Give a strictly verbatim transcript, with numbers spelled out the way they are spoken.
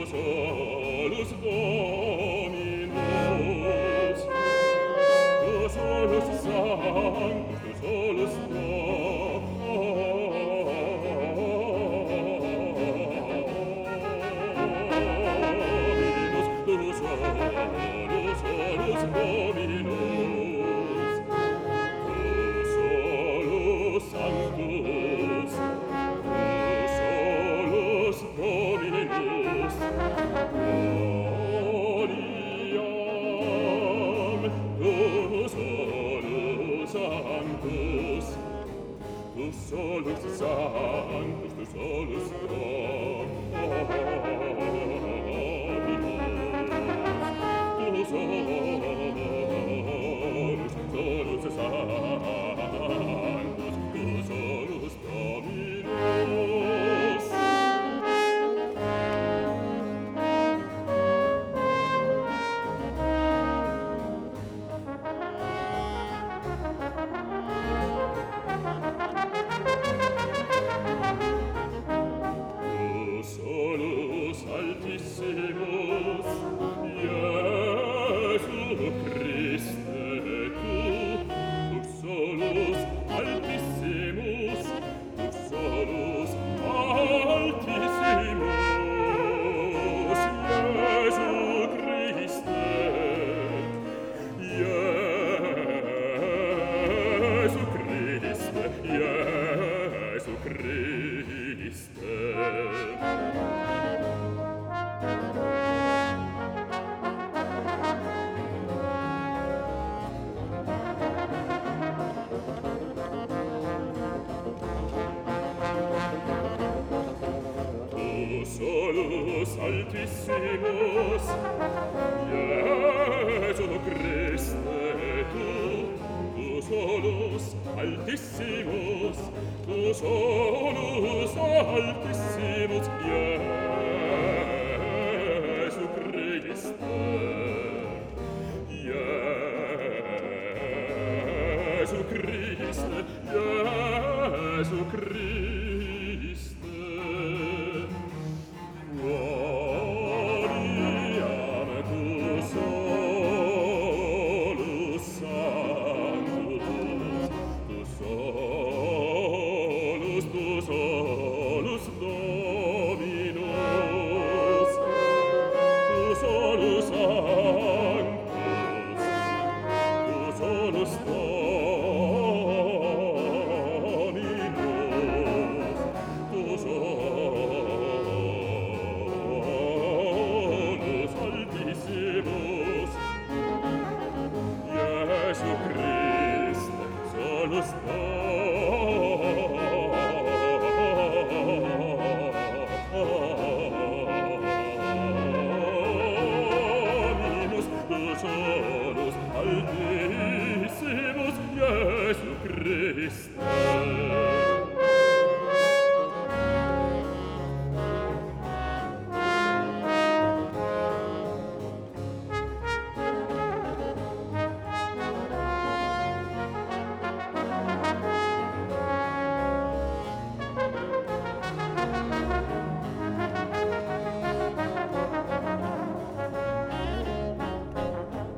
solus Dominus, tu solus Sanctus, tu solus Dominus, tu solus, solus Dominus, tu solus Sanctus, tu solus Dominus, gloriam, tu solus Sanctus, tu solus Sanctus, tu solus Dominus, tu solus, solus Sanctus, tu solus Dominus. Tu solus Altissimus, Iesu Christe, tu, tu solus Altissimus, tu solus Altissimus, Iesu Christe, Iesu Christe, Iesu Christe. Tu solus Altissimus, Iesu Christe, tu, tu solus Altissimus, tu solus Altissimus, Iesu Christe, Iesu Christe, Iesu Christe. Gloriam, tu solus Sanctus, tu solus, tu solus Dominus, tu solus Sanctus, tu solus Dominus, tu solus Altissimus, Iesu Christe, solus Dominus, tu solus Altissimus, Iesu Christe.